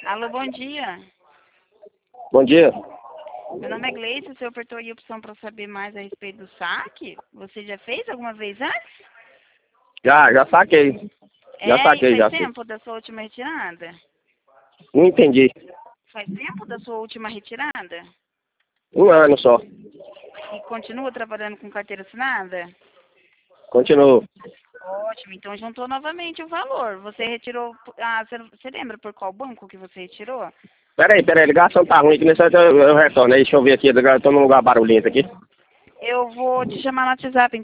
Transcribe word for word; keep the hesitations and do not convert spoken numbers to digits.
Alô, bom dia. Bom dia. Meu nome é Gleice, o senhor apertou aí a opção para saber mais a respeito do saque? Você já fez alguma vez antes? Já, já saquei. Já É, e saquei, já faz sim. tempo da sua última retirada? Não entendi. Faz tempo da sua última retirada? Um ano só. E continua trabalhando com carteira assinada? Continuo. Ótimo, então juntou novamente o valor. Você retirou, ah, você, você lembra por qual banco que você retirou? Peraí, peraí, a ligação tá ruim aqui, nesse eu, eu retorno aí, deixa eu ver aqui, eu tô num lugar barulhento aqui. Eu vou te chamar no WhatsApp,